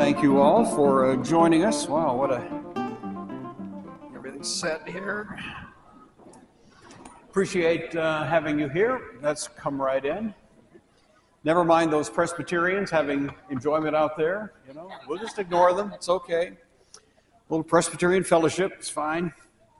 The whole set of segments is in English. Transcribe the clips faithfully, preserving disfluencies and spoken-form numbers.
thank you all for uh, joining us. Wow, what a... Everything's set here. Appreciate uh, having you here. Let's come right in. Never mind those Presbyterians having enjoyment out there. You know, we'll just ignore them. It's okay. A little Presbyterian fellowship is fine.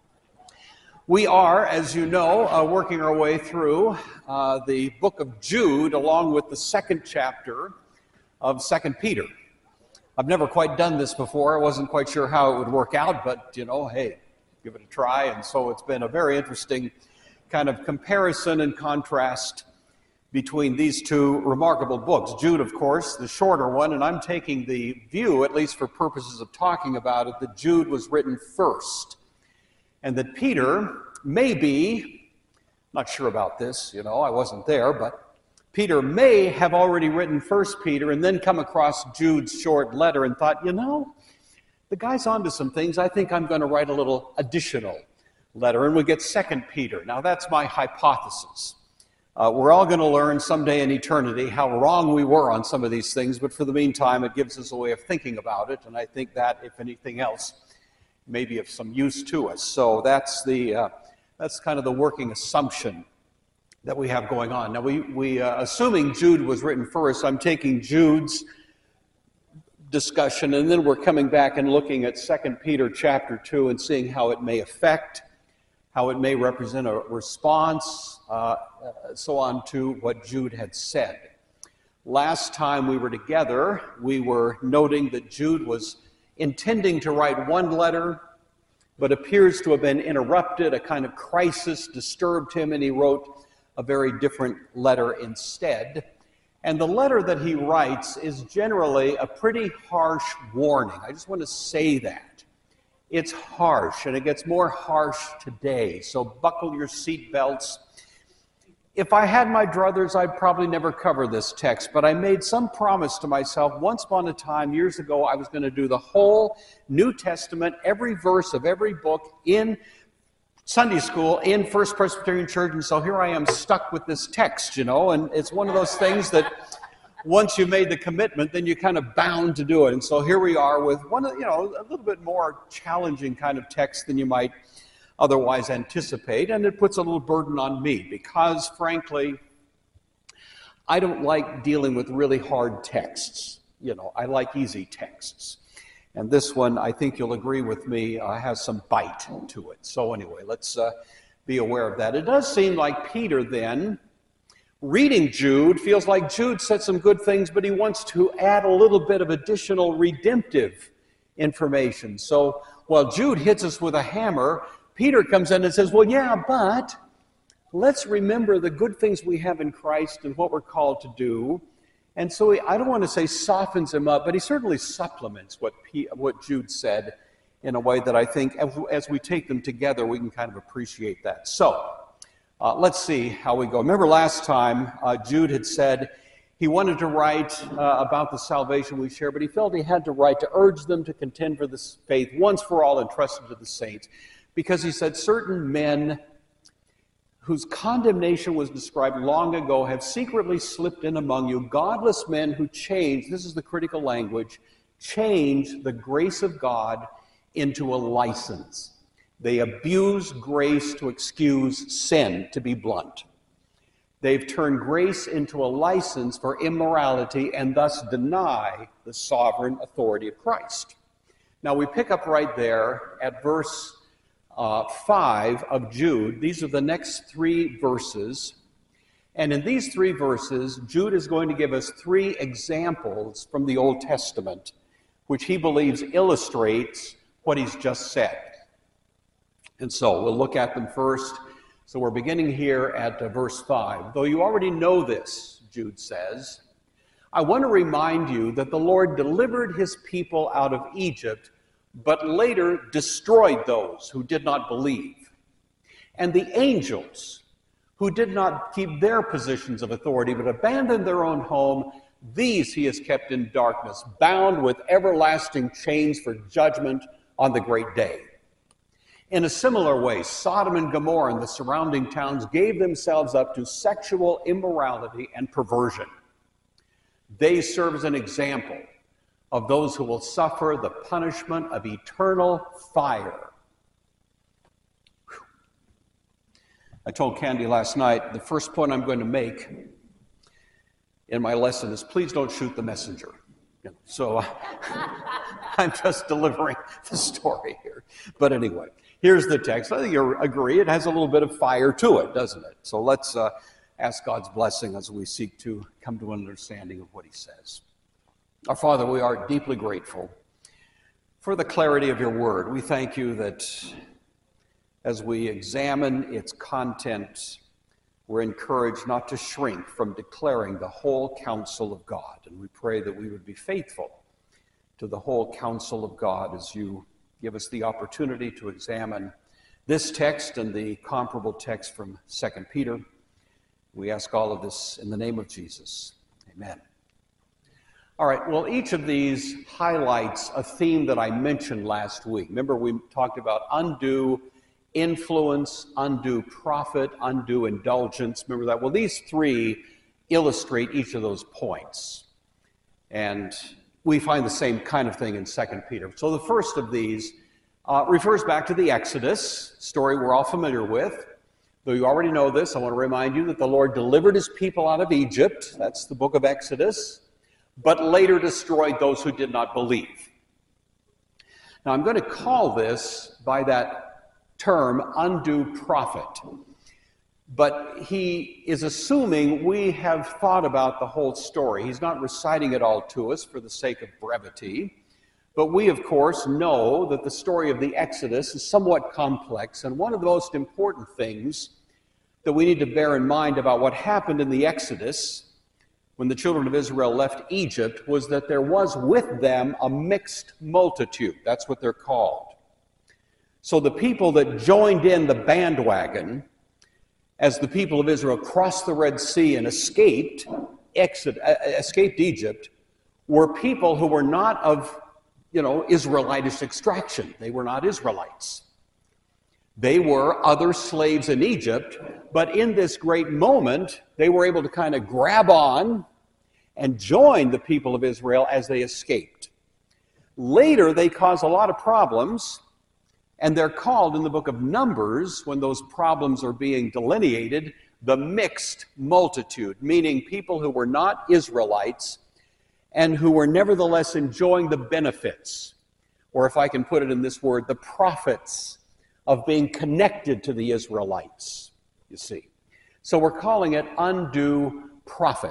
We are, as you know, uh, working our way through uh, the book of Jude, along with the second chapter of Second Peter. I've never quite done this before. I wasn't quite sure how it would work out, but, you know, hey, give it a try. And so it's been a very interesting kind of comparison and contrast between these two remarkable books. Jude, of course, the shorter one, and I'm taking the view, at least for purposes of talking about it, that Jude was written first, and that Peter may be, not sure about this, you know, I wasn't there, but Peter may have already written First Peter and then come across Jude's short letter and thought, you know, the guy's onto some things. I think I'm going to write a little additional letter, and we get Second Peter. Now, that's my hypothesis. Uh, we're all going to learn someday in eternity how wrong we were on some of these things, but for the meantime, it gives us a way of thinking about it, and I think that, if anything else, may be of some use to us. So that's the uh, that's kind of the working assumption that we have going on. Now, we, we uh, assuming Jude was written first, I'm taking Jude's discussion, and then we're coming back and looking at Second Peter chapter two and seeing how it may affect, how it may represent a response, uh, so on to what Jude had said. Last time we were together, we were noting that Jude was intending to write one letter, but appears to have been interrupted. A kind of crisis disturbed him, and he wrote a very different letter instead. And the letter that he writes is generally a pretty harsh warning. I just want to say that. It's harsh, and it gets more harsh today. So buckle your seatbelts. If I had my druthers, I'd probably never cover this text, but I made some promise to myself once upon a time, years ago, I was going to do the whole New Testament, every verse of every book in Sunday school in First Presbyterian Church, and so here I am stuck with this text, you know, and it's one of those things that once you made the commitment, then you're kind of bound to do it. And so here we are with one of, you know, a little bit more challenging kind of text than you might otherwise anticipate, and it puts a little burden on me because, frankly, I don't like dealing with really hard texts. You know, I like easy texts. And this one, I think you'll agree with me, uh, has some bite to it. So anyway, let's uh, be aware of that. It does seem like Peter then, reading Jude, feels like Jude said some good things, but he wants to add a little bit of additional redemptive information. So while Jude hits us with a hammer, Peter comes in and says, well, yeah, but let's remember the good things we have in Christ and what we're called to do. And so he, I don't want to say softens him up, but he certainly supplements what P, what Jude said in a way that I think as, as we take them together, we can kind of appreciate that. So uh, let's see how we go. Remember last time uh, Jude had said he wanted to write uh, about the salvation we share, but he felt he had to write to urge them to contend for this faith once for all entrusted to the saints. Because he said certain men whose condemnation was described long ago have secretly slipped in among you, godless men who change, this is the critical language, change the grace of God into a license. They abuse grace to excuse sin, to be blunt. They've turned grace into a license for immorality and thus deny the sovereign authority of Christ. Now we pick up right there at verse Uh, five of Jude. These are the next three verses. And in these three verses, Jude is going to give us three examples from the Old Testament, which he believes illustrates what he's just said. And so we'll look at them first. So we're beginning here at uh, verse five. Though you already know this, Jude says, I want to remind you that the Lord delivered his people out of Egypt, but later destroyed those who did not believe. And the angels, who did not keep their positions of authority, but abandoned their own home, these he has kept in darkness, bound with everlasting chains for judgment on the great day. In a similar way, Sodom and Gomorrah and the surrounding towns gave themselves up to sexual immorality and perversion. They serve as an example of those who will suffer the punishment of eternal fire. Whew. I told Candy last night, the first point I'm going to make in my lesson is, please don't shoot the messenger. You know, so I'm just delivering the story here. But anyway, here's the text. I think you agree it has a little bit of fire to it, doesn't it? So let's uh, ask God's blessing as we seek to come to an understanding of what he says. Our Father, we are deeply grateful for the clarity of your word. We thank you that as we examine its content, we're encouraged not to shrink from declaring the whole counsel of God. And we pray that we would be faithful to the whole counsel of God as you give us the opportunity to examine this text and the comparable text from Second Peter. We ask all of this in the name of Jesus. Amen. All right, well, each of these highlights a theme that I mentioned last week. Remember, we talked about undue influence, undue profit, undue indulgence. Remember that? Well, these three illustrate each of those points. And we find the same kind of thing in Second Peter. So the first of these uh, refers back to the Exodus, story we're all familiar with. Though you already know this, I want to remind you that the Lord delivered his people out of Egypt. That's the book of Exodus. But later destroyed those who did not believe. Now, I'm going to call this by that term undue profit. But he is assuming we have thought about the whole story. He's not reciting it all to us for the sake of brevity. But we, of course, know that the story of the Exodus is somewhat complex. And one of the most important things that we need to bear in mind about what happened in the Exodus when the children of Israel left Egypt was that there was with them a mixed multitude. That's what they're called. So the people that joined in the bandwagon as the people of Israel crossed the Red Sea and escaped, exit, uh, escaped Egypt were people who were not of, you know, Israelitish extraction. They were not Israelites. They were other slaves in Egypt, but in this great moment, they were able to kind of grab on and join the people of Israel as they escaped. Later, they caused a lot of problems, and they're called in the book of Numbers, when those problems are being delineated, the mixed multitude, meaning people who were not Israelites and who were nevertheless enjoying the benefits, or if I can put it in this word, the profits of being connected to the Israelites, you see. So we're calling it undue profit.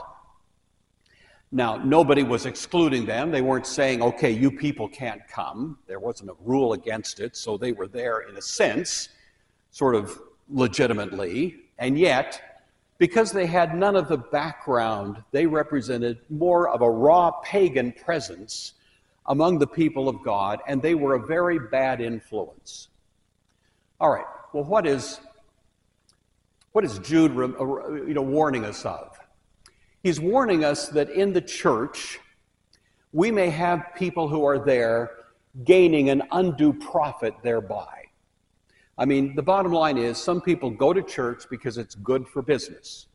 Now, nobody was excluding them. They weren't saying, okay, you people can't come. There wasn't a rule against it, so they were there in a sense, sort of legitimately. And yet, because they had none of the background, they represented more of a raw pagan presence among the people of God, and they were a very bad influence. All right, well, what is, what is Jude you know, warning us of? He's warning us that in the church, we may have people who are there gaining an undue profit thereby. I mean, the bottom line is some people go to church because it's good for business.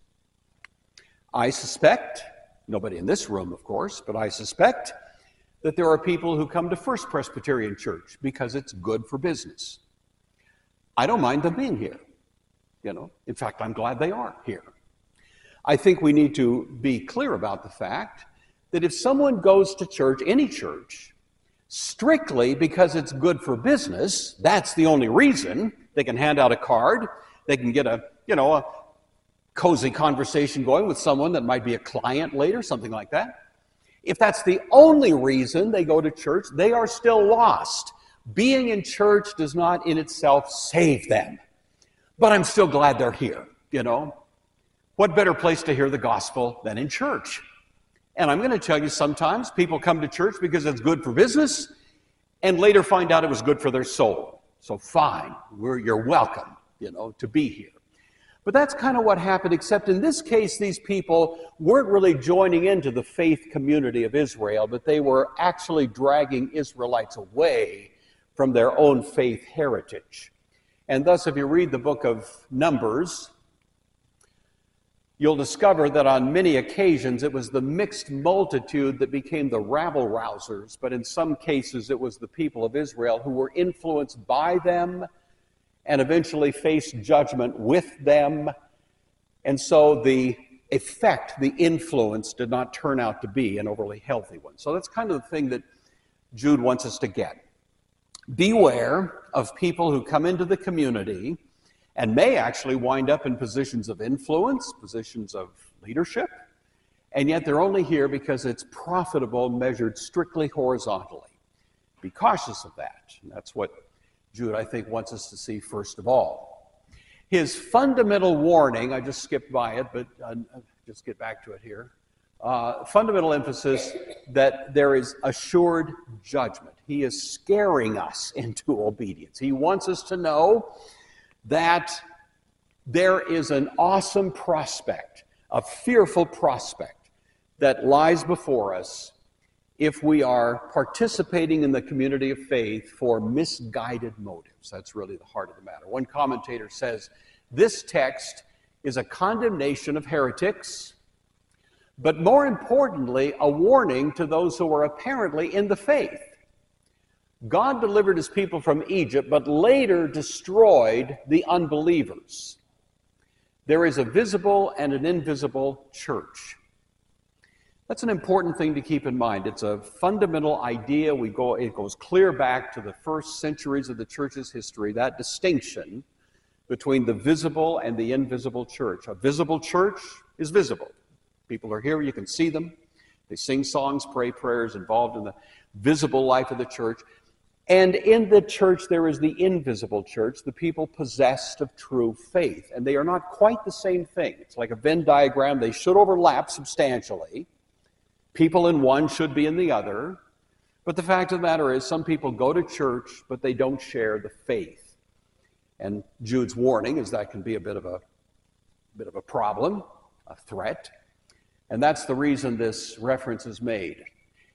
I suspect, nobody in this room, of course, but I suspect that there are people who come to First Presbyterian Church because it's good for business. I don't mind them being here. You know, in fact, I'm glad they are here. I think we need to be clear about the fact that if someone goes to church, any church, strictly because it's good for business, that's the only reason. They can hand out a card, they can get a, you know, a cozy conversation going with someone that might be a client later, something like that. If that's the only reason they go to church, they are still lost. Being in church does not in itself save them. But I'm still glad they're here, you know. What better place to hear the gospel than in church? And I'm going to tell you, sometimes people come to church because it's good for business and later find out it was good for their soul. So fine, we're, you're welcome, you know, to be here. But that's kind of what happened, except in this case, these people weren't really joining into the faith community of Israel, but they were actually dragging Israelites away from their own faith heritage. And thus, if you read the book of Numbers, you'll discover that on many occasions it was the mixed multitude that became the rabble-rousers, but in some cases it was the people of Israel who were influenced by them and eventually faced judgment with them. And so the effect, the influence, did not turn out to be an overly healthy one. So that's kind of the thing that Jude wants us to get. Beware of people who come into the community and may actually wind up in positions of influence, positions of leadership, and yet they're only here because it's profitable, measured strictly horizontally. Be cautious of that. And that's what Jude, I think, wants us to see first of all. His fundamental warning, I just skipped by it, but uh, just get back to it here. Uh, fundamental emphasis that there is assured judgment. He is scaring us into obedience. He wants us to know that there is an awesome prospect, a fearful prospect that lies before us if we are participating in the community of faith for misguided motives. That's really the heart of the matter. One commentator says, this text is a condemnation of heretics, but more importantly, a warning to those who are apparently in the faith. God delivered his people from Egypt, but later destroyed the unbelievers. There is a visible and an invisible church. That's an important thing to keep in mind. It's a fundamental idea. We go, it goes clear back to the first centuries of the church's history, that distinction between the visible and the invisible church. A visible church is visible. People are here, you can see them. They sing songs, pray prayers, involved in the visible life of the church. And in the church, there is the invisible church, the people possessed of true faith. And they are not quite the same thing. It's like a Venn diagram. They should overlap substantially. People in one should be in the other. But the fact of the matter is, some people go to church, but they don't share the faith. And Jude's warning is that can be a bit of a, bit of a problem, a threat. And that's the reason this reference is made.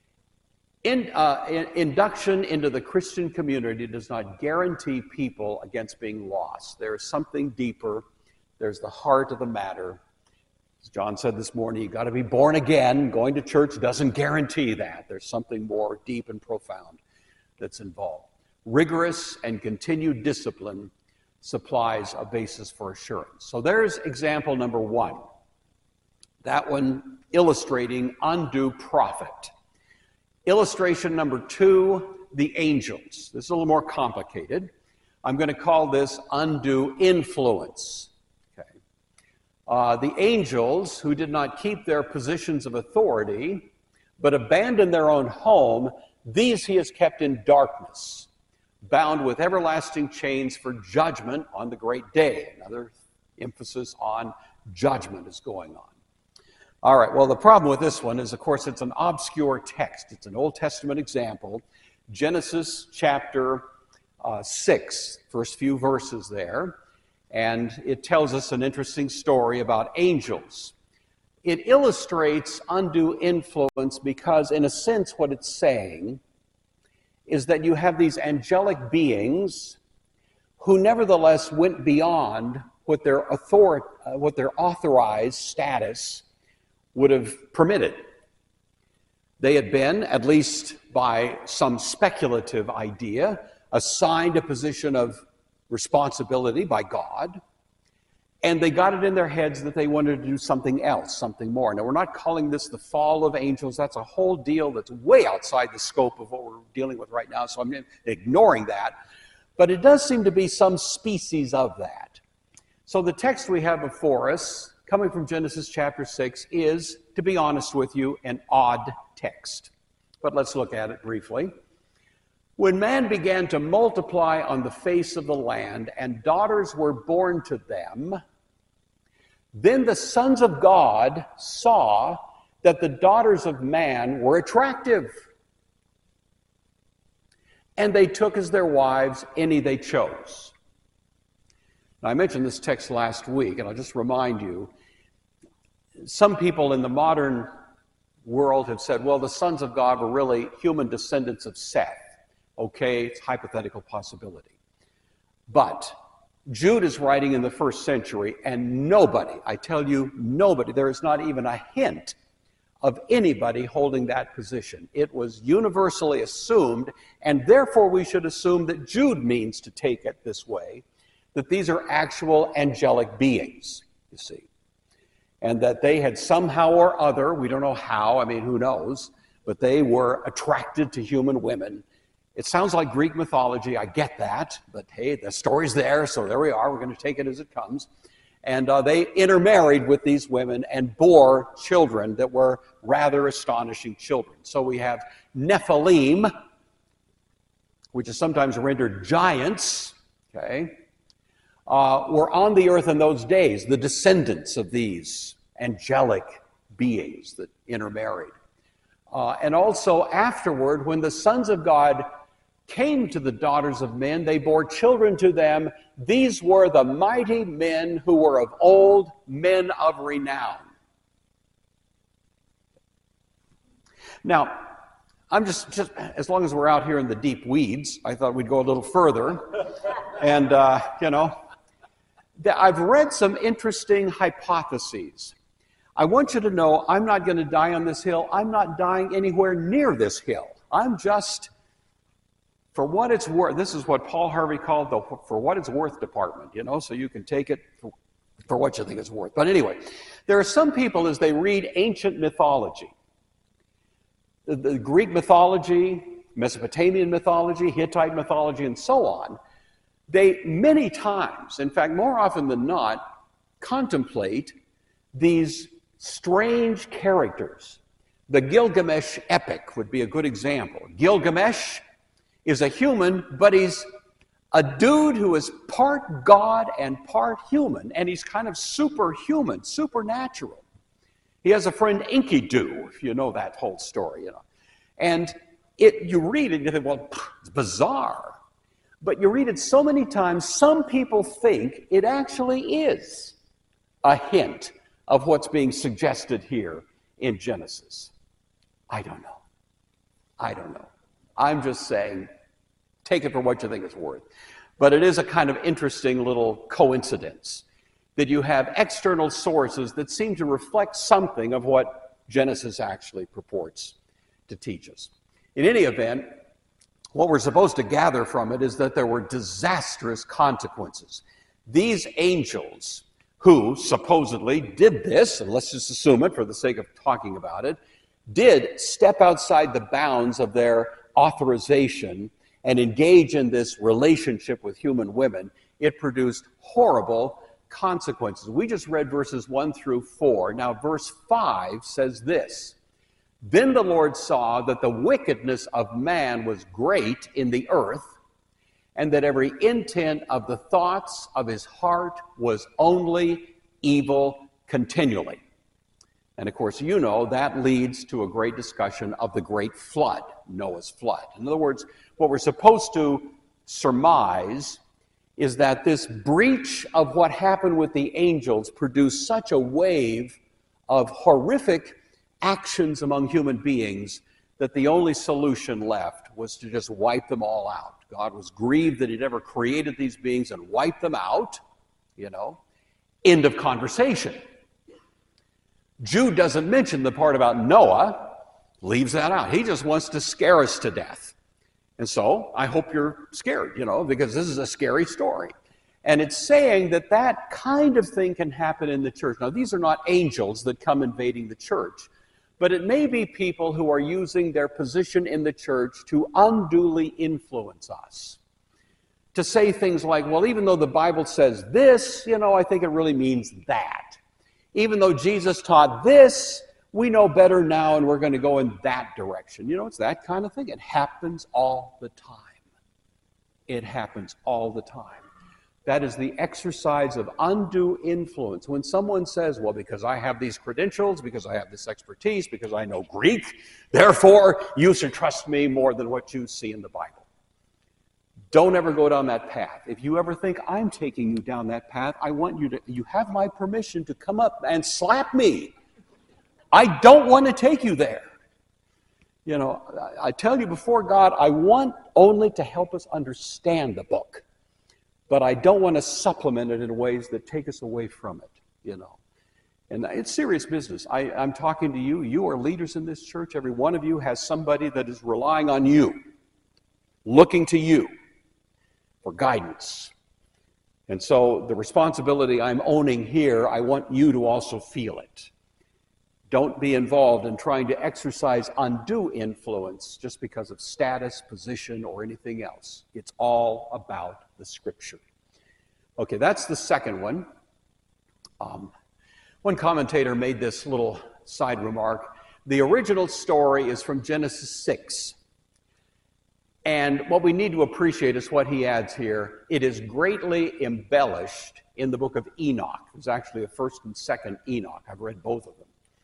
In, uh, in, induction into the Christian community does not guarantee people against being lost. There is something deeper. There's the heart of the matter. As John said this morning, you've got to be born again. Going to church doesn't guarantee that. There's something more deep and profound that's involved. Rigorous and continued discipline supplies a basis for assurance. So there's example number one. That one illustrating undue profit. Illustration number two, the angels. This is a little more complicated. I'm going to call this undue influence. Okay. Uh, the angels who did not keep their positions of authority, but abandoned their own home, these he has kept in darkness, bound with everlasting chains for judgment on the great day. Another emphasis on judgment is going on. All right, well, the problem with this one is, of course, it's an obscure text. It's an Old Testament example. Genesis chapter uh, six, first few verses there. And it tells us an interesting story about angels. It illustrates undue influence because, in a sense, what it's saying is that you have these angelic beings who nevertheless went beyond what their, author- uh, what their authorized status would have permitted. They had been, at least by some speculative idea, assigned a position of responsibility by God, and they got it in their heads that they wanted to do something else, something more. Now, we're not calling this the fall of angels. That's a whole deal that's way outside the scope of what we're dealing with right now, so I'm ignoring that. But it does seem to be some species of that. So the text we have before us, coming from Genesis chapter six, is, to be honest with you, an odd text. But let's look at it briefly. When man began to multiply on the face of the land, and daughters were born to them, then the sons of God saw that the daughters of man were attractive, and they took as their wives any they chose. Now, I mentioned this text last week, and I'll just remind you, some people in the modern world have said, well, the sons of God were really human descendants of Seth. Okay, it's a hypothetical possibility. But Jude is writing in the first century, and nobody, I tell you, nobody, there is not even a hint of anybody holding that position. It was universally assumed, and therefore we should assume that Jude means to take it this way, that these are actual angelic beings, you see, and that they had somehow or other, we don't know how, I mean, who knows, but they were attracted to human women. It sounds like Greek mythology, I get that, but hey, the story's there, so there we are, we're going to take it as it comes. And uh, they intermarried with these women and bore children that were rather astonishing children. So we have Nephilim, which is sometimes rendered giants, okay, uh, were on the earth in those days, the descendants of these angelic beings that intermarried. Uh, and also afterward, when the sons of God came to the daughters of men, they bore children to them. These were the mighty men who were of old, men of renown. Now, I'm just, just as long as we're out here in the deep weeds, I thought we'd go a little further. And, uh, you know, I've read some interesting hypotheses. I want you to know I'm not going to die on this hill. I'm not dying anywhere near this hill. I'm just... For what it's worth, this is what Paul Harvey called the for what it's worth department, you know, so you can take it for, for what you think it's worth. But anyway, there are some people, as they read ancient mythology, the, the Greek mythology, Mesopotamian mythology, Hittite mythology, and so on, they many times, in fact, more often than not, contemplate these strange characters. The Gilgamesh epic would be a good example. Gilgamesh is a human, but he's a dude who is part God and part human, and he's kind of superhuman, supernatural. He has a friend Enkidu, if you know that whole story, you know. And it, you read it and you think, well, it's bizarre. But you read it so many times, some people think it actually is a hint of what's being suggested here in Genesis. I don't know. I don't know. I'm just saying, take it for what you think it's worth. But it is a kind of interesting little coincidence that you have external sources that seem to reflect something of what Genesis actually purports to teach us. In any event, what we're supposed to gather from it is that there were disastrous consequences. These angels who supposedly did this, and let's just assume it for the sake of talking about it, did step outside the bounds of their authorization and engage in this relationship with human women. It produced horrible consequences. We just read verses one through four. Now, verse five says this: Then the Lord saw that the wickedness of man was great in the earth, and that every intent of the thoughts of his heart was only evil continually. And of course, you know, that leads to a great discussion of the great flood, Noah's flood. In other words, what we're supposed to surmise is that this breach of what happened with the angels produced such a wave of horrific actions among human beings that the only solution left was to just wipe them all out. God was grieved that he'd ever created these beings and wiped them out, you know. End of conversation. Jude doesn't mention the part about Noah, leaves that out. He just wants to scare us to death. And so I hope you're scared, you know, because this is a scary story. And it's saying that that kind of thing can happen in the church. Now, these are not angels that come invading the church, but it may be people who are using their position in the church to unduly influence us. To say things like, well, even though the Bible says this, you know, I think it really means that. Even though Jesus taught this, we know better now and we're going to go in that direction. You know, it's that kind of thing. It happens all the time. It happens all the time. That is the exercise of undue influence. When someone says, well, because I have these credentials, because I have this expertise, because I know Greek, therefore you should trust me more than what you see in the Bible. Don't ever go down that path. If you ever think I'm taking you down that path, I want you to, you have my permission to come up and slap me. I don't want to take you there. You know, I tell you before God, I want only to help us understand the book. but I don't want to supplement it in ways that take us away from it, you know. And it's serious business. I, I'm talking to you. You are leaders in this church. Every one of you has somebody that is relying on you, looking to you for guidance. And so the responsibility I'm owning here, I want you to also feel it. Don't be involved in trying to exercise undue influence just because of status, position, or anything else. It's all about the Scripture. Okay, that's the second one. Um, one commentator made this little side remark. The original story is from Genesis six. And what we need to appreciate is what he adds here. It is greatly embellished in the book of Enoch. There's actually a first and second Enoch. I've read both of them.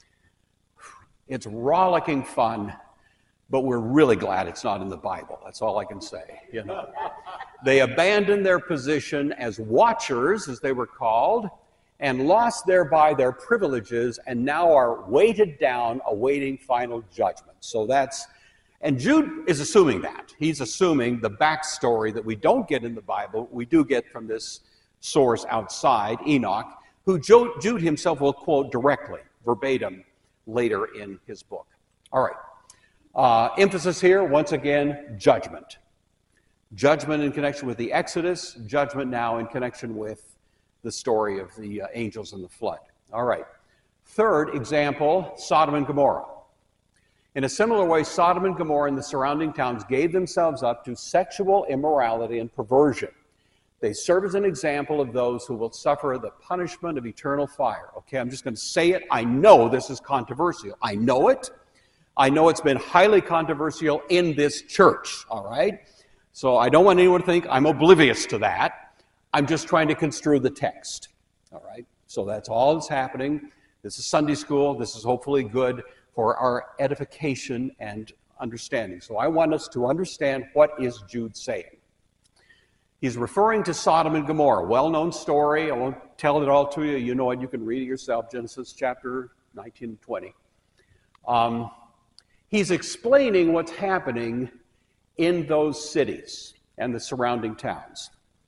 It's rollicking fun, but we're really glad it's not in the Bible. That's all I can say. You know, they abandoned their position as watchers, as they were called, and lost thereby their privileges, and now are weighted down, awaiting final judgment. So that's, and Jude is assuming that. He's assuming the backstory that we don't get in the Bible, we do get from this source outside, Enoch, who Jude himself will quote directly, verbatim, later in his book. All right. Uh, emphasis here, once again, judgment. Judgment in connection with the Exodus, judgment now in connection with the story of the uh, angels and the flood. All right. Third example, Sodom and Gomorrah. In a similar way, Sodom and Gomorrah and the surrounding towns gave themselves up to sexual immorality and perversion. They serve as an example of those who will suffer the punishment of eternal fire. Okay, I'm just going to say it. I know this is controversial. I know it. I know it's been highly controversial in this church, all right? So I don't want anyone to think I'm oblivious to that. I'm just trying to construe the text, all right? So that's all that's happening. This is Sunday school. This is hopefully good for our edification and understanding. So I want us to understand what is Jude saying. He's referring to Sodom and Gomorrah, well-known story. I won't tell it all to you. You know it. You can read it yourself, Genesis chapter nineteen and twenty. Um, he's explaining what's happening in those cities and the surrounding towns.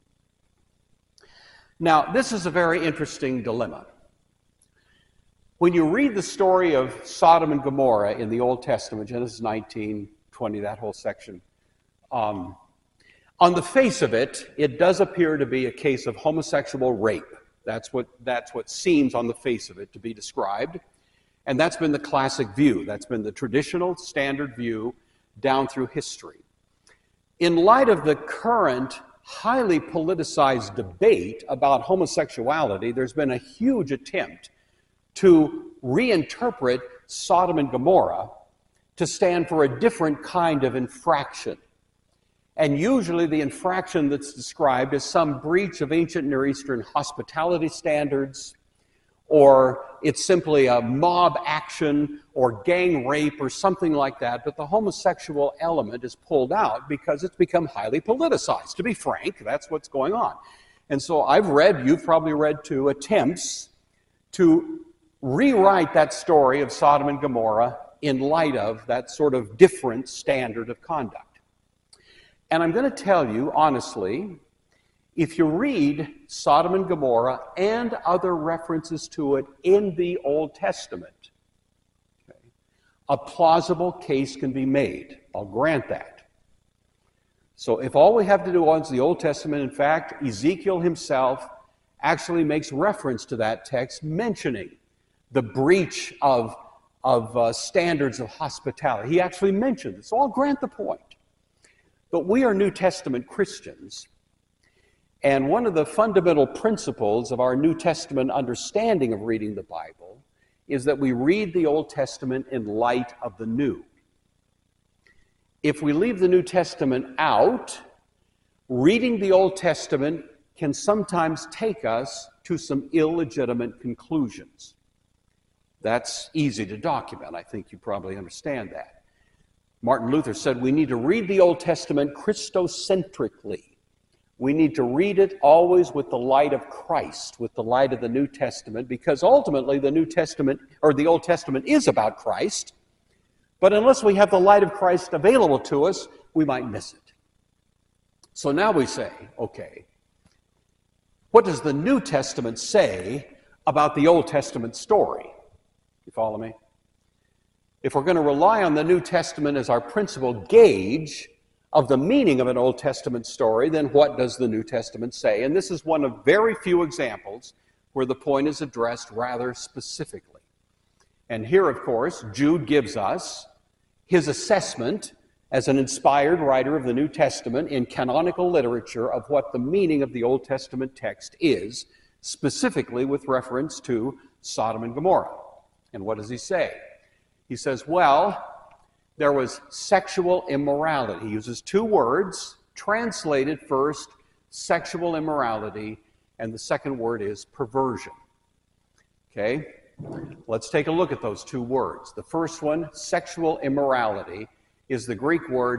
Now, this is a very interesting dilemma. When you read the story of Sodom and Gomorrah in the Old Testament, Genesis nineteen, twenty, that whole section, um, on the face of it, it does appear to be a case of homosexual rape. That's what, that's what seems on the face of it to be described. And that's been the classic view. That's been the traditional standard view down through history. In light of the current highly politicized debate about homosexuality, there's been a huge attempt to reinterpret Sodom and Gomorrah to stand for a different kind of infraction. And usually the infraction that's described is some breach of ancient Near Eastern hospitality standards, or it's simply a mob action or gang rape or something like that, but the homosexual element is pulled out because it's become highly politicized. To be frank, that's what's going on. And so I've read, you've probably read too, attempts to rewrite that story of Sodom and Gomorrah in light of that sort of different standard of conduct. And I'm going to tell you, honestly, if you read Sodom and Gomorrah and other references to it in the Old Testament, okay, a plausible case can be made. I'll grant that. So if all we have to do is the Old Testament, in fact, Ezekiel himself actually makes reference to that text, mentioning the breach of, of uh, standards of hospitality. He actually mentioned it, so I'll grant the point. But we are New Testament Christians, and one of the fundamental principles of our New Testament understanding of reading the Bible is that we read the Old Testament in light of the New. If we leave the New Testament out, reading the Old Testament can sometimes take us to some illegitimate conclusions. That's easy to document. I think you probably understand that. Martin Luther said we need to read the Old Testament Christocentrically. We need to read it always with the light of Christ, with the light of the New Testament, because ultimately the New Testament, or the Old Testament, is about Christ. But unless we have the light of Christ available to us, we might miss it. So now we say, okay, what does the New Testament say about the Old Testament story? You follow me? If we're going to rely on the New Testament as our principal gauge of the meaning of an Old Testament story, then what does the New Testament say? And this is one of very few examples where the point is addressed rather specifically. And here, of course, Jude gives us his assessment as an inspired writer of the New Testament in canonical literature of what the meaning of the Old Testament text is, specifically with reference to Sodom and Gomorrah. And what does he say? He says, well, there was sexual immorality. He uses two words, translated first, sexual immorality, and the second word is perversion. Okay? Let's take a look at those two words. The first one, sexual immorality, is the Greek word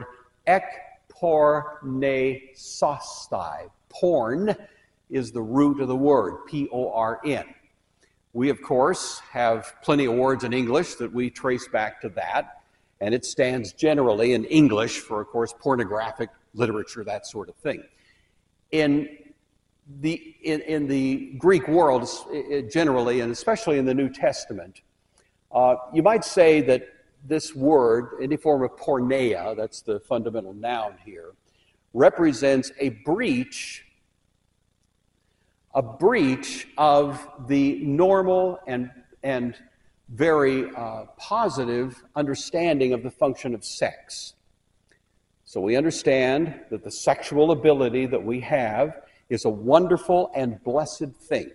ekpornesostai. Porn is the root of the word, P O R N. We, of course, have plenty of words in English that we trace back to that, and it stands generally in English for, of course, pornographic literature, that sort of thing. In the, in, in the Greek world, generally, and especially in the New Testament, uh, you might say that this word, any form of porneia, that's the fundamental noun here, represents a breach a breach of the normal and, and very uh, positive understanding of the function of sex. So we understand that the sexual ability that we have is a wonderful and blessed thing.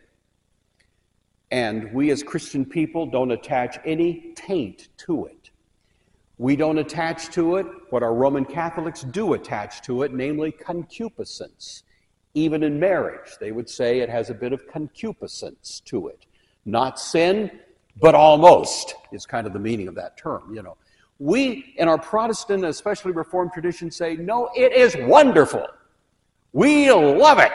And we as Christian people don't attach any taint to it. We don't attach to it what our Roman Catholics do attach to it, namely concupiscence. Even in marriage, they would say it has a bit of concupiscence to it. Not sin, but almost, is kind of the meaning of that term, you know. We, in our Protestant, especially Reformed tradition, say, no, it is wonderful. We love it.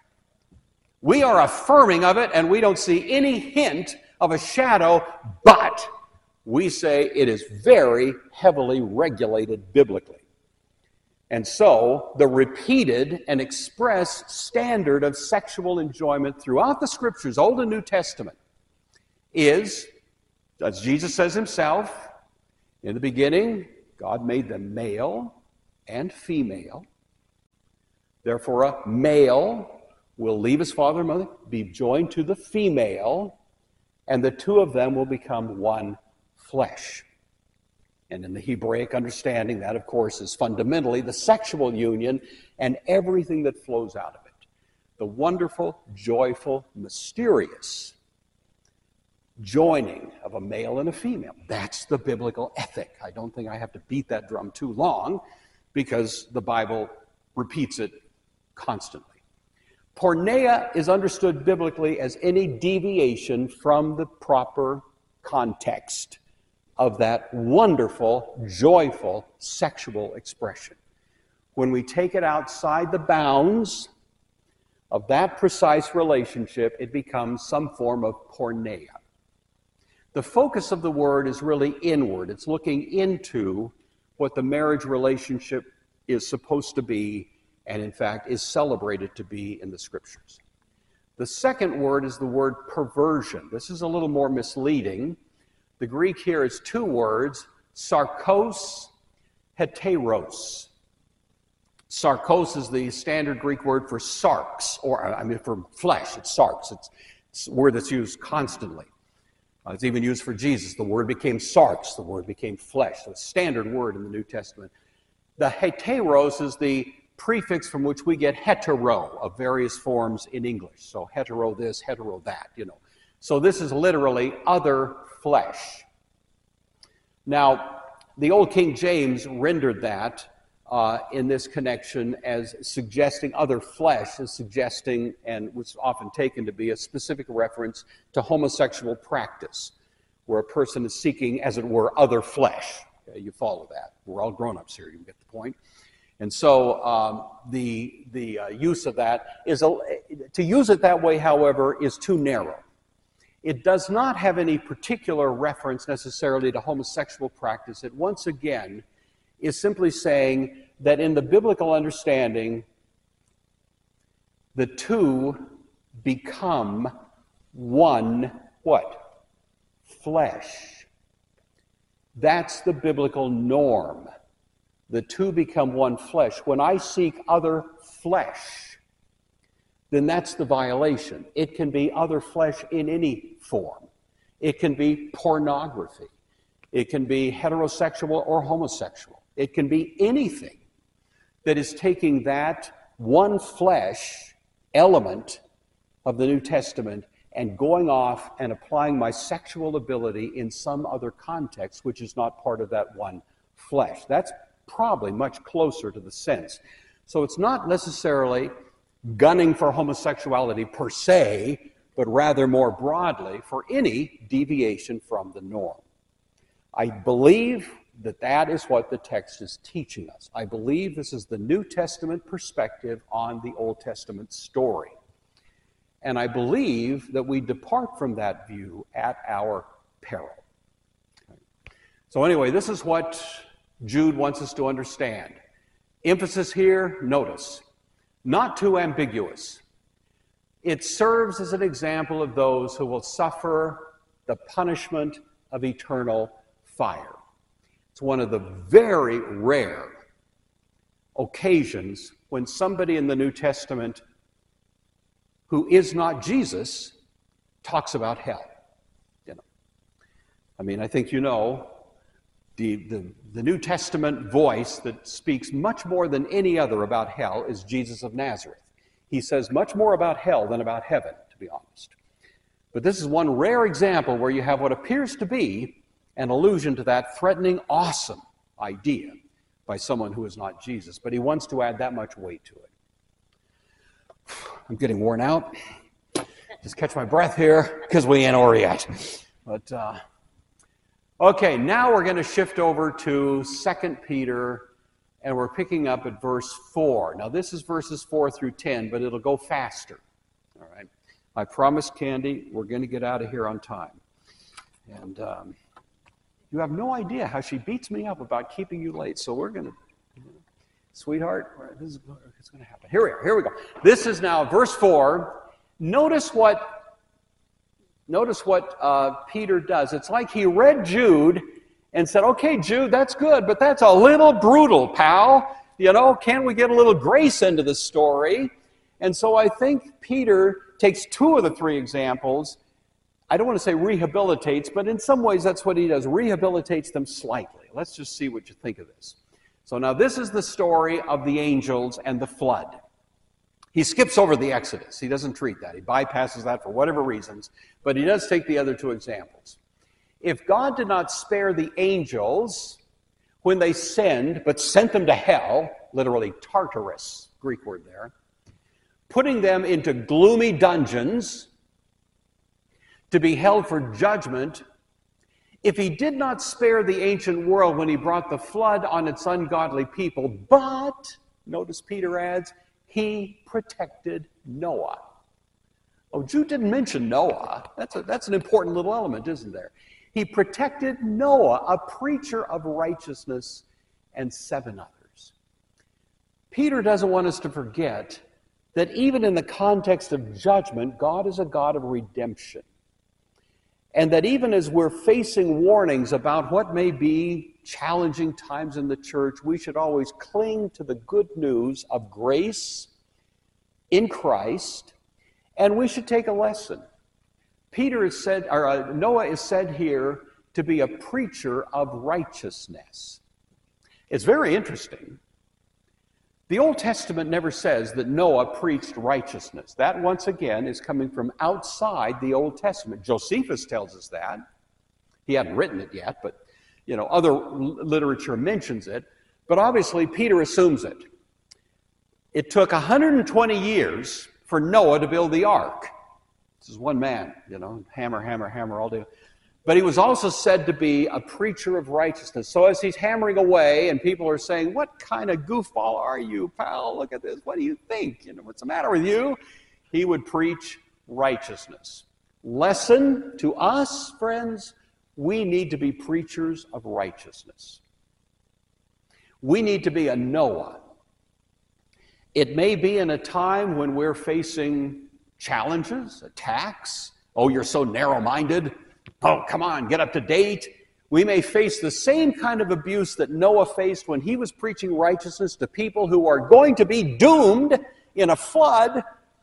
We are affirming of it, and we don't see any hint of a shadow, but we say it is very heavily regulated biblically. And so, the repeated and expressed standard of sexual enjoyment throughout the Scriptures, Old and New Testament, is, as Jesus says himself, in the beginning, God made them male and female. Therefore, a male will leave his father and mother, be joined to the female, and the two of them will become one flesh. And in the Hebraic understanding, that, of course, is fundamentally the sexual union and everything that flows out of it. The wonderful, joyful, mysterious joining of a male and a female. That's the biblical ethic. I don't think I have to beat that drum too long because the Bible repeats it constantly. Porneia is understood biblically as any deviation from the proper context of that wonderful, joyful sexual expression. When we take it outside the bounds of that precise relationship, it becomes some form of porneia. The focus of the word is really inward. It's looking into what the marriage relationship is supposed to be, and in fact is celebrated to be in the Scriptures. The second word is the word perversion. This is a little more misleading. The Greek here is two words, sarkos, heteros. Sarkos is the standard Greek word for sarx, or I mean for flesh, it's sarx. It's, it's a word that's used constantly. Uh, it's even used for Jesus. The word became sarx, the word became flesh. So it's a standard word in the New Testament. The heteros is the prefix from which we get hetero of various forms in English. So hetero this, hetero that, you know. So this is literally other flesh. Now, the old King James rendered that uh, in this connection as suggesting other flesh, as suggesting, and was often taken to be a specific reference to homosexual practice, where a person is seeking, as it were, other flesh. Okay, you follow that. We're all grown-ups here, you get the point. And so um, the, the uh, use of that is, a, to use it that way, however, is too narrow. It does not have any particular reference necessarily to homosexual practice. It once again is simply saying that in the biblical understanding, the two become one, what? Flesh. That's the biblical norm. The two become one flesh. When I seek other flesh, then that's the violation. It can be other flesh in any form. It can be pornography. It can be heterosexual or homosexual. It can be anything that is taking that one flesh element of the New Testament and going off and applying my sexual ability in some other context which is not part of that one flesh. That's probably much closer to the sense. So it's not necessarily gunning for homosexuality per se, but rather more broadly for any deviation from the norm. I believe that that is what the text is teaching us. I believe this is the New Testament perspective on the Old Testament story. And I believe that we depart from that view at our peril. So anyway, this is what Jude wants us to understand. Emphasis here, notice, not too ambiguous. It serves as an example of those who will suffer the punishment of eternal fire. It's one of the very rare occasions when somebody in the New Testament who is not Jesus talks about hell. You know, I mean, I think you know the, the, the New Testament voice that speaks much more than any other about hell is Jesus of Nazareth. He says much more about hell than about heaven, to be honest. But this is one rare example where you have what appears to be an allusion to that threatening, awesome idea by someone who is not Jesus. But he wants to add that much weight to it. I'm getting worn out. Just catch my breath here, because we ain't over yet. But, uh, okay, now we're going to shift over to Second Peter, and we're picking up at verse four. Now, this is verses four through ten, but it'll go faster. All right. I promised Candy we're going to get out of here on time. And um, you have no idea how she beats me up about keeping you late, so we're going to... Sweetheart, this is it's going to happen. Here we are. Here we go. This is now verse four. Notice what, notice what uh, Peter does. It's like he read Jude and said, okay, Jude, that's good, but that's a little brutal, pal. You know, can we get a little grace into the story? And so I think Peter takes two of the three examples. I don't want to say rehabilitates, but in some ways that's what he does, rehabilitates them slightly. Let's just see what you think of this. So now this is the story of the angels and the flood. He skips over the Exodus. He doesn't treat that. He bypasses that for whatever reasons, but he does take the other two examples. If God did not spare the angels when they sinned, but sent them to hell, literally Tartarus, Greek word there, putting them into gloomy dungeons to be held for judgment, if he did not spare the ancient world when he brought the flood on its ungodly people, but, notice Peter adds, he protected Noah. Oh, Jude didn't mention Noah. That's, a, that's an important little element, isn't there? He protected Noah, a preacher of righteousness, and seven others. Peter doesn't want us to forget that even in the context of judgment, God is a God of redemption. And that even as we're facing warnings about what may be challenging times in the church, we should always cling to the good news of grace in Christ, and we should take a lesson. Peter is said, or uh, Noah is said here to be a preacher of righteousness. It's very interesting. The Old Testament never says that Noah preached righteousness. That, once again, is coming from outside the Old Testament. Josephus tells us that. He hadn't written it yet, but, you know, other literature mentions it. But obviously, Peter assumes it. It took one hundred twenty years for Noah to build the ark. This is one man, you know, hammer, hammer, hammer all day. But he was also said to be a preacher of righteousness. So as he's hammering away and people are saying, what kind of goofball are you, pal? Look at this. What do you think? You know, what's the matter with you? He would preach righteousness. Lesson to us, friends, we need to be preachers of righteousness. We need to be a Noah. It may be in a time when we're facing challenges, attacks. Oh, you're so narrow-minded. Oh, come on, get up to date. We may face the same kind of abuse that Noah faced when he was preaching righteousness to people who are going to be doomed in a flood.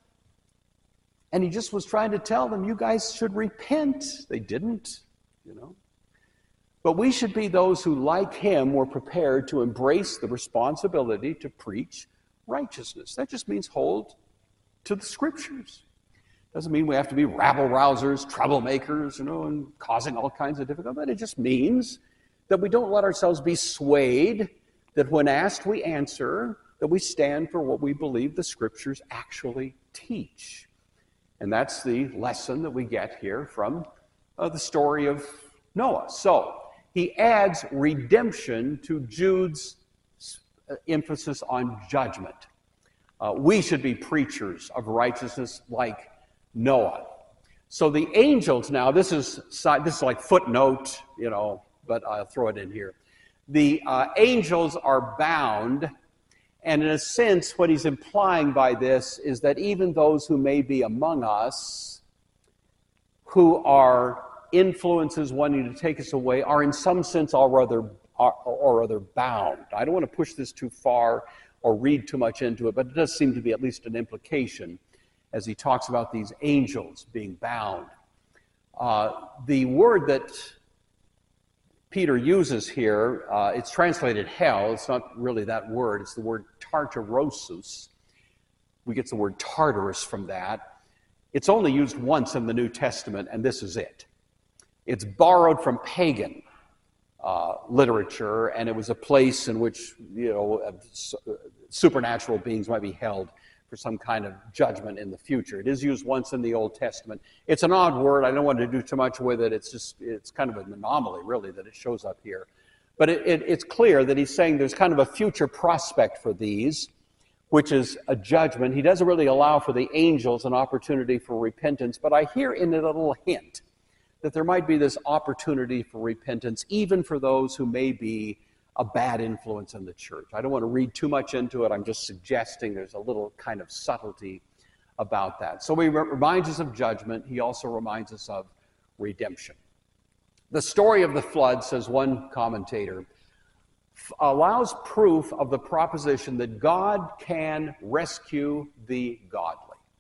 And he just was trying to tell them, you guys should repent. They didn't, you know. But we should be those who, like him, were prepared to embrace the responsibility to preach righteousness. That just means hold to the Scriptures. Doesn't mean we have to be rabble-rousers, troublemakers, you know, and causing all kinds of difficulty. But it just means that we don't let ourselves be swayed, that when asked we answer, that we stand for what we believe the Scriptures actually teach. And that's the lesson that we get here from uh, the story of Noah. So, he adds redemption to Jude's emphasis on judgment. Uh, we should be preachers of righteousness like Noah. So the angels now, this is this is like footnote, you know, but I'll throw it in here. The uh, angels are bound, and in a sense, what he's implying by this is that even those who may be among us, who are influences wanting to take us away, are in some sense or other, or, or other bound. I don't want to push this too far or read too much into it, but it does seem to be at least an implication as he talks about these angels being bound. Uh, the word that Peter uses here, uh, it's translated hell. It's not really that word. It's the word Tartarosus. We get the word Tartarus from that. It's only used once in the New Testament, and this is it. It's borrowed from pagan uh, literature, and it was a place in which, you know, uh, supernatural beings might be held for some kind of judgment in the future. It is used once in the Old Testament. It's an odd word. I don't want to do too much with it. It's just, it's kind of an anomaly, really, that it shows up here. But it, it, it's clear that he's saying there's kind of a future prospect for these, which is a judgment. He doesn't really allow for the angels an opportunity for repentance, but I hear in it a little hint that there might be this opportunity for repentance, even for those who may be a bad influence in the church. I don't want to read too much into it. I'm just suggesting there's a little kind of subtlety about that. So he reminds us of judgment. He also reminds us of redemption. The story of the flood, says one commentator, allows proof of the proposition that God can rescue the godly.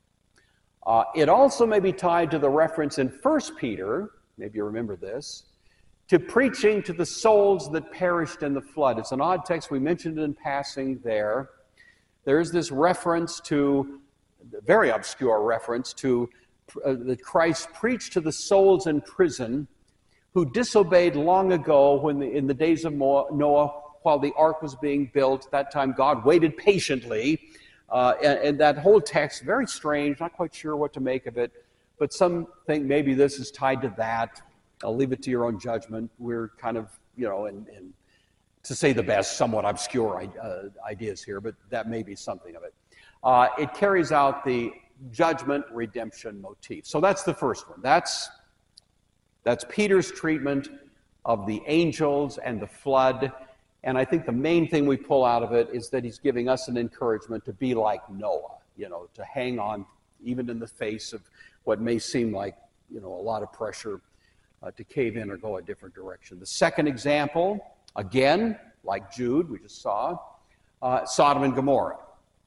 Uh, it also may be tied to the reference in First Peter, maybe you remember this, to preaching to the souls that perished in the flood. It's an odd text. We mentioned it in passing there. There's this reference to, very obscure reference to, uh, that Christ preached to the souls in prison who disobeyed long ago when the, in the days of Noah, while the ark was being built. At that time, God waited patiently. Uh, and, and that whole text, very strange, not quite sure what to make of it, but some think maybe this is tied to that. I'll leave it to your own judgment. We're kind of, you know, in, in to say the best, somewhat obscure uh, ideas here, but that may be something of it. Uh, it carries out the judgment redemption motif. So that's the first one. That's, that's Peter's treatment of the angels and the flood. And I think the main thing we pull out of it is that he's giving us an encouragement to be like Noah, you know, to hang on even in the face of what may seem like, you know, a lot of pressure uh, to cave in or go a different direction. The second example, again, like Jude, we just saw, uh, Sodom and Gomorrah.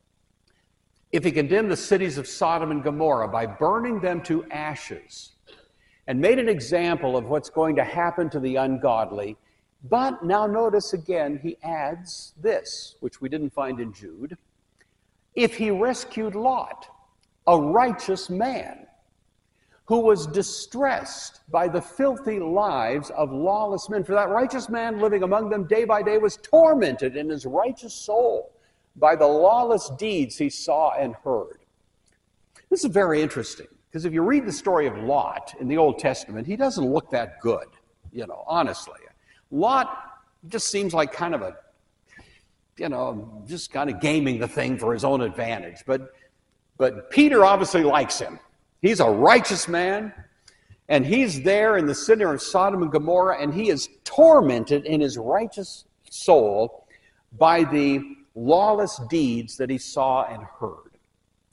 If he condemned the cities of Sodom and Gomorrah by burning them to ashes and made an example of what's going to happen to the ungodly, but now notice again, he adds this, which we didn't find in Jude. If he rescued Lot, a righteous man, who was distressed by the filthy lives of lawless men. For that righteous man living among them day by day was tormented in his righteous soul by the lawless deeds he saw and heard. This is very interesting, because if you read the story of Lot in the Old Testament, he doesn't look that good, you know, honestly. Lot just seems like kind of a, you know, just kind of gaming the thing for his own advantage. But, but Peter obviously likes him. He's a righteous man, and he's there in the city of Sodom and Gomorrah, and he is tormented in his righteous soul by the lawless deeds that he saw and heard.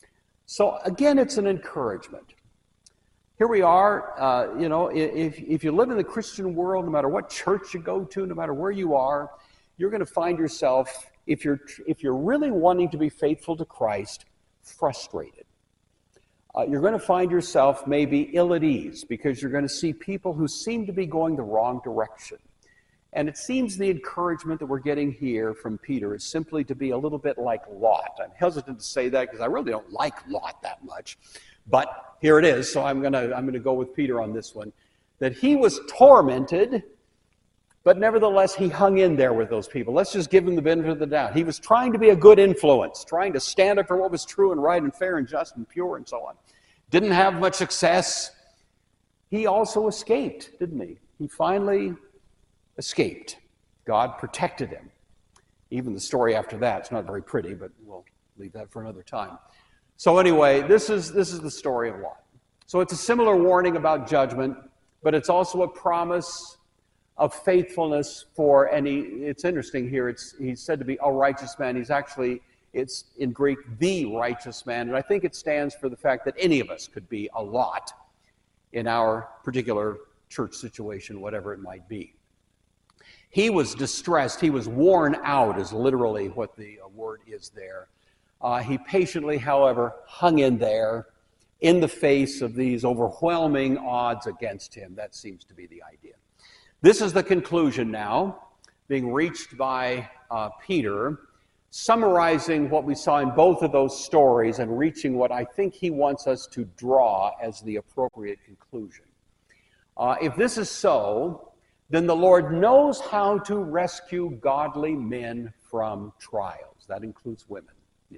So again, it's an encouragement. Here we are, uh, you know, if, if you live in the Christian world, no matter what church you go to, no matter where you are, you're going to find yourself, if you're, if you're really wanting to be faithful to Christ, frustrated. Uh, you're going to find yourself maybe ill at ease because you're going to see people who seem to be going the wrong direction. And it seems the encouragement that we're getting here from Peter is simply to be a little bit like Lot. I'm hesitant to say that because I really don't like Lot that much. But here it is, so I'm going to I'm going to go with Peter on this one. That he was tormented, but nevertheless he hung in there with those people. Let's just give him the benefit of the doubt. He was trying to be a good influence, trying to stand up for what was true and right and fair and just and pure and so on. Didn't have much success. He also escaped, didn't he? He finally escaped. God protected him. Even the story after that, it's not very pretty, but we'll leave that for another time. So anyway, this is this is the story of Lot. So it's a similar warning about judgment, but it's also a promise of faithfulness for any. It's interesting here. It's he's said to be a righteous man. He's actually, it's in Greek, the righteous man, and I think it stands for the fact that any of us could be a Lot in our particular church situation, whatever it might be. He was distressed. He was worn out, is literally what the word is there. Uh, he patiently, however, hung in there in the face of these overwhelming odds against him. That seems to be the idea. This is the conclusion now, being reached by uh, Peter, summarizing what we saw in both of those stories and reaching what I think he wants us to draw as the appropriate conclusion. Uh, if this is so, then the Lord knows how to rescue godly men from trials. That includes women.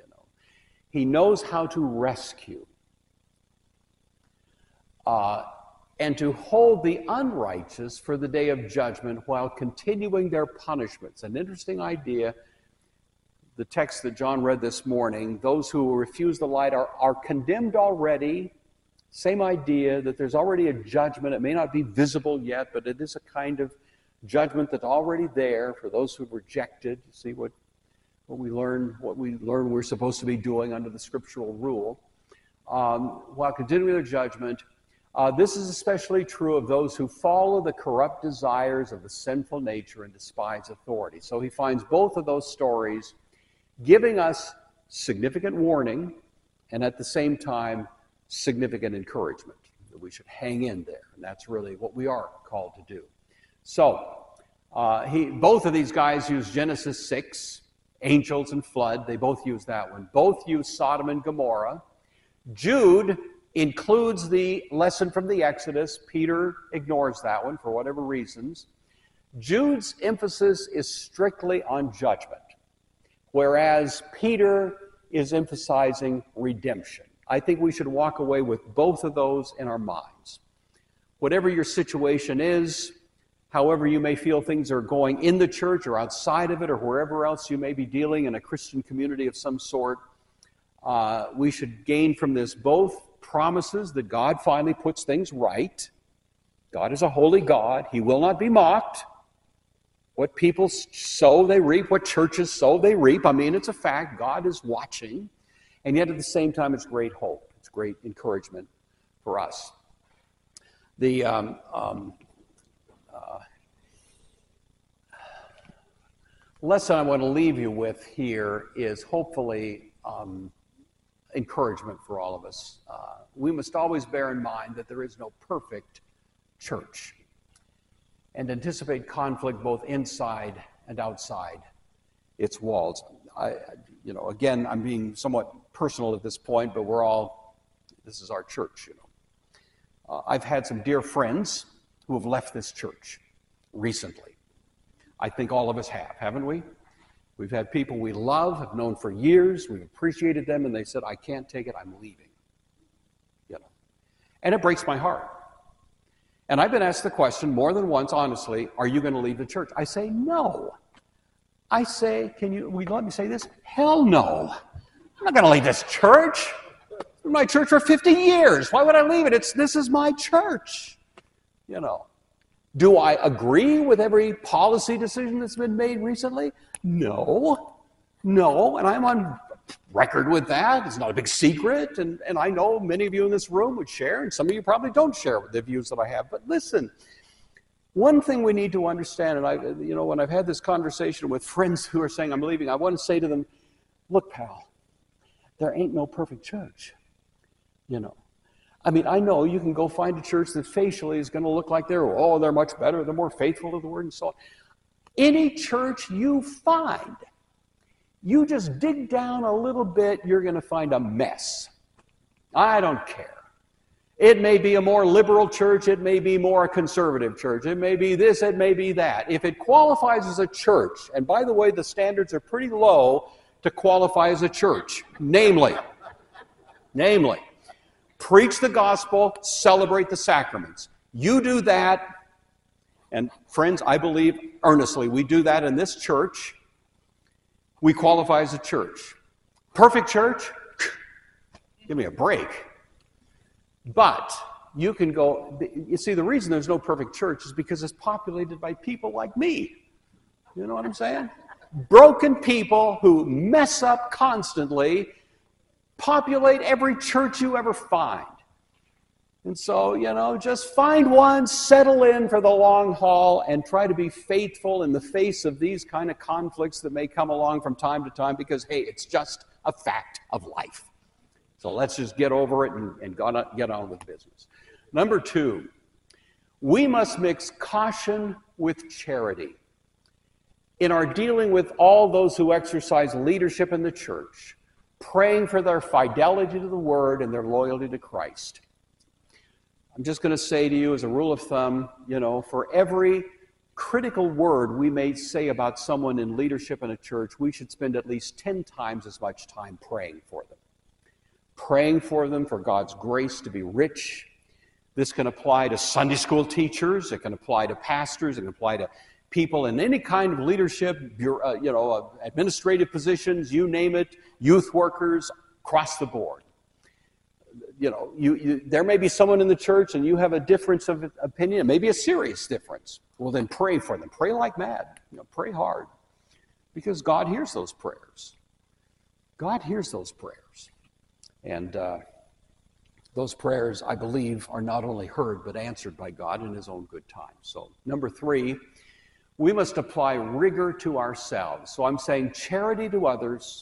He knows how to rescue uh, and to hold the unrighteous for the day of judgment while continuing their punishments. An interesting idea. The text that John read this morning, those who refuse the light are, are condemned already. Same idea that there's already a judgment. It may not be visible yet, but it is a kind of judgment that's already there for those who've rejected. See what What we learn, what we learn we're supposed to be doing under the scriptural rule, um, while continuing their judgment. Uh, this is especially true of those who follow the corrupt desires of the sinful nature and despise authority. So he finds both of those stories giving us significant warning and at the same time significant encouragement that we should hang in there. And that's really what we are called to do. So uh, he, both of these guys use Genesis six. Angels and flood, they both use that one. Both use Sodom and Gomorrah. Jude includes the lesson from the Exodus. Peter ignores that one for whatever reasons. Jude's emphasis is strictly on judgment, whereas Peter is emphasizing redemption. I think we should walk away with both of those in our minds. Whatever your situation is, however you may feel things are going in the church or outside of it or wherever else you may be dealing in a Christian community of some sort, uh, we should gain from this both promises that God finally puts things right. God is a holy God. He will not be mocked. What people sow, they reap. What churches sow, they reap. I mean, it's a fact. God is watching. And yet at the same time, it's great hope. It's great encouragement for us. The... Um, um, Uh, lesson I want to leave you with here is hopefully um, encouragement for all of us. Uh, we must always bear in mind that there is no perfect church and anticipate conflict both inside and outside its walls. I, you know, again, I'm being somewhat personal at this point, but we're all, this is our church, you know. Uh, I've had some dear friends who have left this church recently. I think all of us have, haven't we? We've had people we love, have known for years, we've appreciated them, and they said, I can't take it, I'm leaving. You know. And it breaks my heart. And I've been asked the question more than once, honestly, are you going to leave the church? I say, no. I say, can you, will you let me say this? Hell no. I'm not going to leave this church. It's been my church for fifty years. Why would I leave it? It's, this is my church. You know, do I agree with every policy decision that's been made recently? No, no, and I'm on record with that. It's not a big secret. And, and I know many of you in this room would share, and some of you probably don't share the views that I have. But listen, one thing we need to understand, and I, you know, when I've had this conversation with friends who are saying I'm leaving, I want to say to them, look, pal, there ain't no perfect church, you know. I mean, I know you can go find a church that facially is going to look like they're, oh, they're much better, they're more faithful to the word and so on. Any church you find, you just dig down a little bit, you're going to find a mess. I don't care. It may be a more liberal church, it may be more a conservative church, it may be this, it may be that. If it qualifies as a church, and by the way, the standards are pretty low to qualify as a church, namely, namely, preach the gospel, celebrate the sacraments. You do that, and friends, I believe earnestly, we do that in this church, we qualify as a church. Perfect church? Give me a break. But you can go, you see, the reason there's no perfect church is because it's populated by people like me. You know what I'm saying? Broken people who mess up constantly populate every church you ever find. And so, you know, just find one, settle in for the long haul, and try to be faithful in the face of these kind of conflicts that may come along from time to time because, hey, it's just a fact of life. So let's just get over it and, and get on with business. Number two, we must mix caution with charity. In our dealing with all those who exercise leadership in the church, praying for their fidelity to the word and their loyalty to Christ. I'm just going to say to you as a rule of thumb, you know, for every critical word we may say about someone in leadership in a church, we should spend at least ten times as much time praying for them. Praying for them for God's grace to be rich. This can apply to Sunday school teachers, it can apply to pastors, it can apply to people in any kind of leadership, uh, you know, uh, administrative positions, you name it, youth workers, across the board. You know, you, you, there may be someone in the church and you have a difference of opinion, maybe a serious difference. Well, then pray for them. Pray like mad. You know, pray hard. Because God hears those prayers. God hears those prayers. And uh, those prayers, I believe, are not only heard but answered by God in His own good time. So, number three, we must apply rigor to ourselves. So I'm saying charity to others,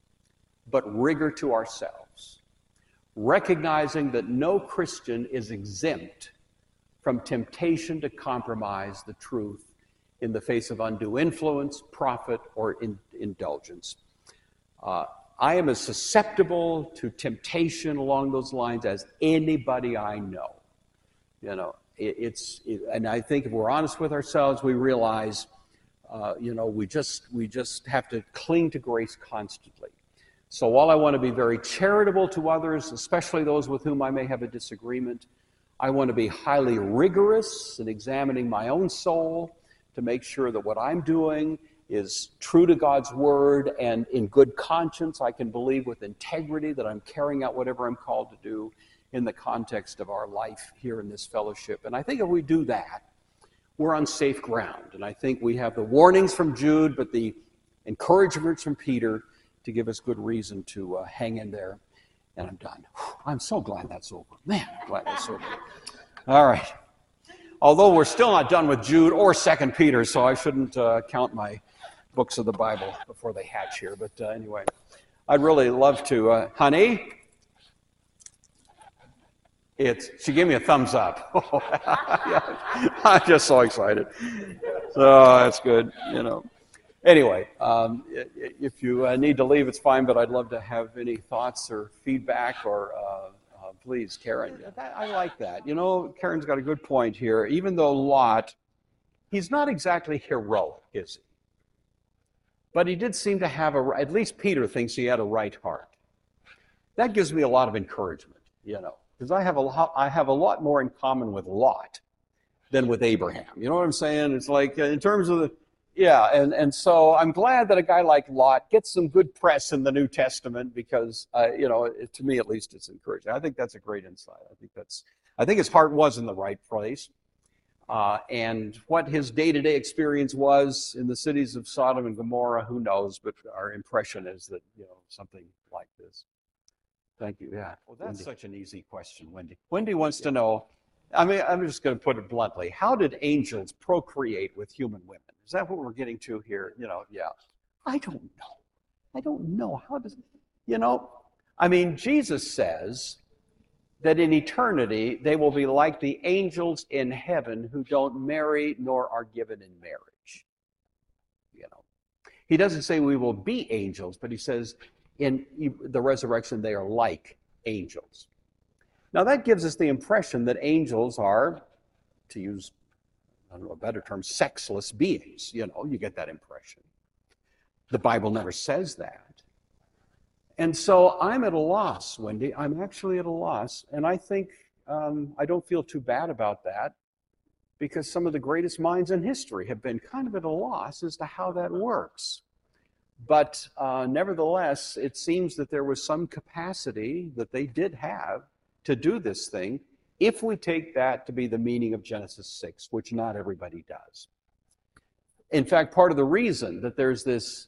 but rigor to ourselves. Recognizing that no Christian is exempt from temptation to compromise the truth in the face of undue influence, profit, or in, indulgence. Uh, I am as susceptible to temptation along those lines as anybody I know. You know, it, it's, it, and I think if we're honest with ourselves, we realize, uh, you know, we just we just have to cling to grace constantly. So while I want to be very charitable to others, especially those with whom I may have a disagreement, I want to be highly rigorous in examining my own soul to make sure that what I'm doing is true to God's word, and in good conscience I can believe with integrity that I'm carrying out whatever I'm called to do in the context of our life here in this fellowship. And I think if we do that, we're on safe ground. And I think we have the warnings from Jude, but the encouragements from Peter to give us good reason to uh, hang in there. And I'm done. I'm so glad that's over. Man, I'm glad that's over. All right. Although we're still not done with Jude or Second Peter, so I shouldn't uh, count my books of the Bible before they hatch here. But uh, anyway, I'd really love to. Uh, honey, it's she gave me a thumbs up. Yeah, I'm just so excited. So that's good, you know. Anyway, um, if you uh, need to leave, it's fine, but I'd love to have any thoughts or feedback or, uh, uh, please, Karen. That, I like that. You know, Karen's got a good point here. Even though Lot, he's not exactly heroic, is he? But he did seem to have a, at least Peter thinks he had a right heart. That gives me a lot of encouragement, you know, because I have a lot, I have a lot more in common with Lot than with Abraham. You know what I'm saying? It's like, in terms of the, Yeah, and, and so I'm glad that a guy like Lot gets some good press in the New Testament because, uh, you know, it, to me at least it's encouraging. I think that's a great insight. I think that's, I think his heart was in the right place. Uh, and what his day-to-day experience was in the cities of Sodom and Gomorrah, who knows? But our impression is that, you know, something like this. Thank you. Yeah. Well, that's Wendy. Such an easy question, Wendy. Wendy wants to know, I mean, I'm just going to put it bluntly. How did angels procreate with human women? Is that what we're getting to here? You know, yeah. I don't know. I don't know. How does, you know, I mean, Jesus says that in eternity they will be like the angels in heaven who don't marry nor are given in marriage. You know, he doesn't say we will be angels, but he says in the resurrection they are like angels. Now that gives us the impression that angels are, to use, I don't know, a better term, sexless beings. You know, you get that impression. The Bible never says that. And so I'm at a loss, Wendy. I'm actually at a loss. And I think um, I don't feel too bad about that, because some of the greatest minds in history have been kind of at a loss as to how that works. But uh, nevertheless, it seems that there was some capacity that they did have to do this thing, if we take that to be the meaning of Genesis six, which not everybody does. In fact, part of the reason that there's this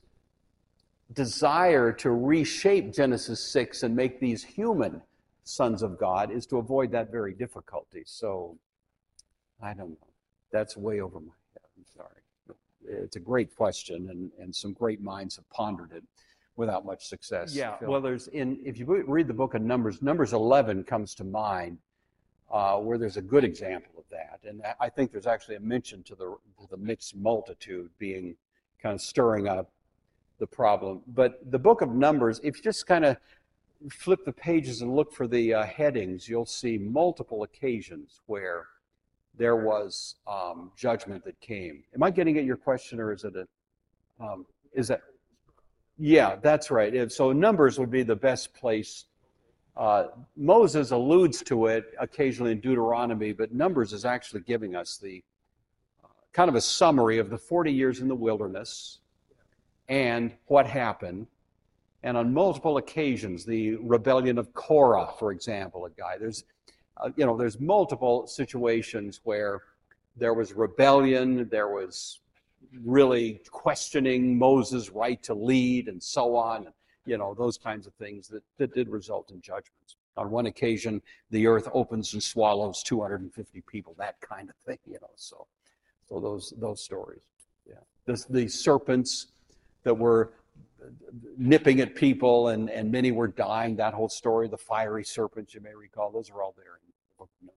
desire to reshape Genesis six and make these human sons of God is to avoid that very difficulty. So, I don't know. That's way over my head. I'm sorry. It's a great question, and, and some great minds have pondered it without much success. Yeah, Phil. Well, there's in if you read the book of Numbers, Numbers eleven comes to mind, uh, where there's a good example of that. And I think there's actually a mention to the, to the mixed multitude being kind of stirring up the problem. But the book of Numbers, if you just kind of flip the pages and look for the uh, headings, you'll see multiple occasions where there was um, judgment that came. Am I getting at your question, or is it a, um, is that, yeah, that's right. So Numbers would be the best place. Uh, Moses alludes to it occasionally in Deuteronomy, but Numbers is actually giving us the uh, kind of a summary of the forty years in the wilderness, and what happened. And on multiple occasions, the rebellion of Korah, for example, a guy. There's, uh, you know, there's multiple situations where there was rebellion, there was really questioning Moses' right to lead, and so on. You know, those kinds of things that, that did result in judgments. On one occasion, the earth opens and swallows two hundred fifty people, that kind of thing, you know. So, so those those stories. Yeah, the, the serpents that were nipping at people, and, and many were dying, that whole story, the fiery serpents, you may recall, those are all there in the book of Numbers.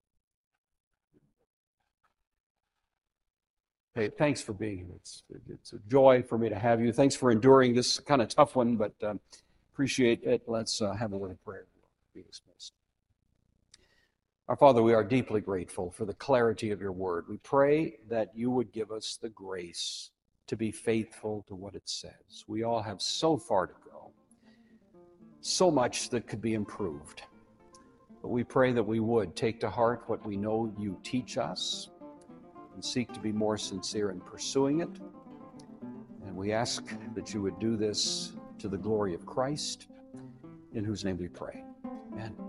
Hey, thanks for being here. It's, it's a joy for me to have you. Thanks for enduring this kind of tough one, but um, appreciate it. Let's uh, have a word of prayer. We'll be dismissed. Our Father, we are deeply grateful for the clarity of your word. We pray that you would give us the grace to be faithful to what it says. We all have so far to go, so much that could be improved. But we pray that we would take to heart what we know you teach us and seek to be more sincere in pursuing it. And we ask that you would do this to the glory of Christ, in whose name we pray. Amen.